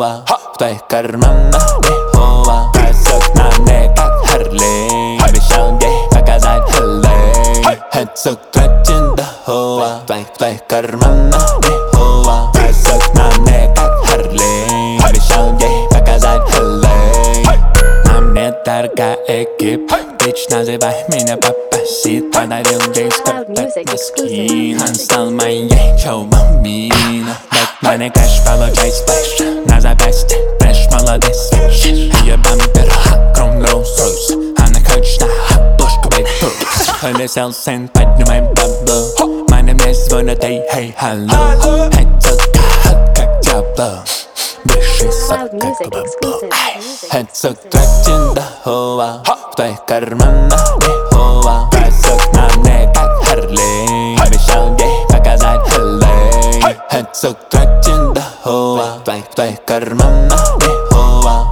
hoa в твоих карманах лихого. Бросок на мне как Харли, обещал ей показать Хэллэй. Хэдсок тратен до hoa в твоих карманах лихого. Бросок на мне как Харли, обещал ей показать Хэллэй. На мне дорогая экип, бич, называй меня папасит. Подарил ей скатать носки, он стал моей чоу-бомбиной. Бэтмены кэш, получай сплэш, на запястье фреш, молодой свеж. Ее бампер, хакром, Rolls-Royce, она хочет на обложку, бейб. Полетел сын, поднимай бабло, моим мне звонят, эй, хей, халло. Хэдсок, как Диабло, дыши, сок, как бабло. Хэдсок тратен до hoa в твоих карманах лихого. Бросок на мне как Харли, обещал ей показать Хэллэй. Хэдсок тратен до hoa в твоих карманах лихого.